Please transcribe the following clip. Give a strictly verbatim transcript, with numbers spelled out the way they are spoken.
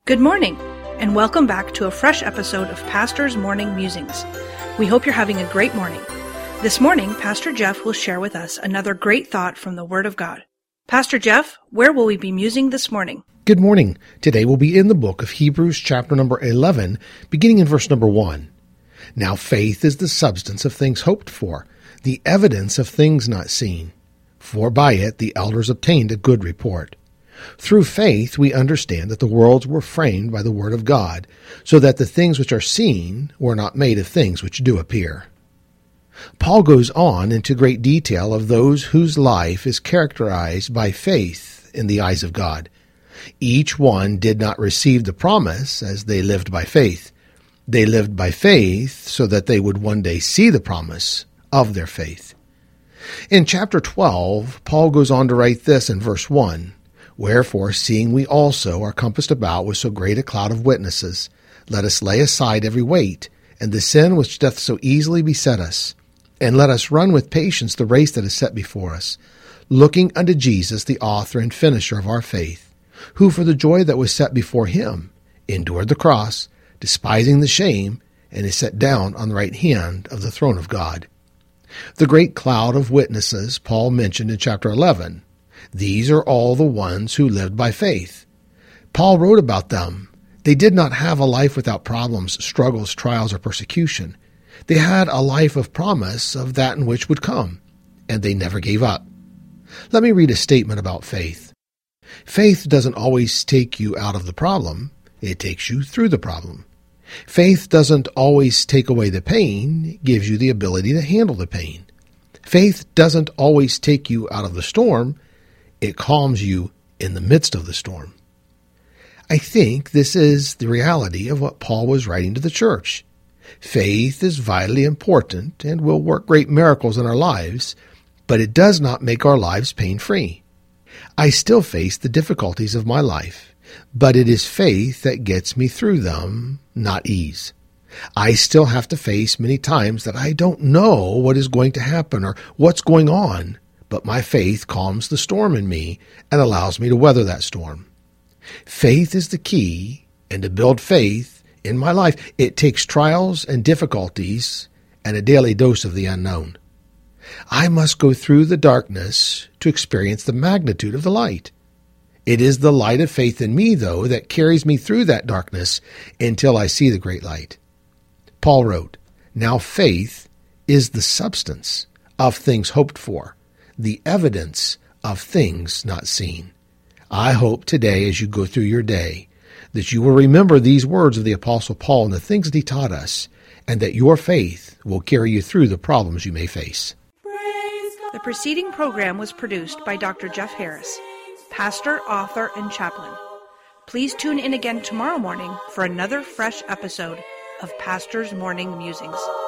Good morning, and welcome back to a fresh episode of Pastor's Morning Musings. We hope you're having a great morning. This morning, Pastor Jeff will share with us another great thought from the Word of God. Pastor Jeff, where will we be musing this morning? Good morning. Today we'll be in the book of Hebrews chapter number eleven, beginning in verse number one. Now faith is the substance of things hoped for, the evidence of things not seen. For by it the elders obtained a good report. Through faith we understand that the worlds were framed by the word of God, so that the things which are seen were not made of things which do appear. Paul goes on into great detail of those whose life is characterized by faith in the eyes of God. Each one did not receive the promise as they lived by faith. They lived by faith so that they would one day see the promise of their faith. In chapter twelve, Paul goes on to write this in verse one. Wherefore, seeing we also are compassed about with so great a cloud of witnesses, let us lay aside every weight, and the sin which doth so easily beset us, and let us run with patience the race that is set before us, looking unto Jesus, the author and finisher of our faith, who for the joy that was set before him endured the cross, despising the shame, and is set down on the right hand of the throne of God. The great cloud of witnesses Paul mentioned in chapter eleven. These are all the ones who lived by faith. Paul wrote about them. They did not have a life without problems, struggles, trials, or persecution. They had a life of promise of that in which would come, and they never gave up. Let me read a statement about faith. Faith doesn't always take you out of the problem. It takes you through the problem. Faith doesn't always take away the pain. It gives you the ability to handle the pain. Faith doesn't always take you out of the storm. It calms you in the midst of the storm. I think this is the reality of what Paul was writing to the church. Faith is vitally important and will work great miracles in our lives, but it does not make our lives pain-free. I still face the difficulties of my life, but it is faith that gets me through them, not ease. I still have to face many times that I don't know what is going to happen or what's going on, but my faith calms the storm in me and allows me to weather that storm. Faith is the key, and to build faith in my life, it takes trials and difficulties and a daily dose of the unknown. I must go through the darkness to experience the magnitude of the light. It is the light of faith in me, though, that carries me through that darkness until I see the great light. Paul wrote, Now faith is the substance of things hoped for, the evidence of things not seen. I hope today, as you go through your day, that you will remember these words of the Apostle Paul and the things that he taught us, and that your faith will carry you through the problems you may face. The preceding program was produced by Doctor Jeff Harris, pastor, author, and chaplain. Please tune in again tomorrow morning for another fresh episode of Pastor's Morning Musings.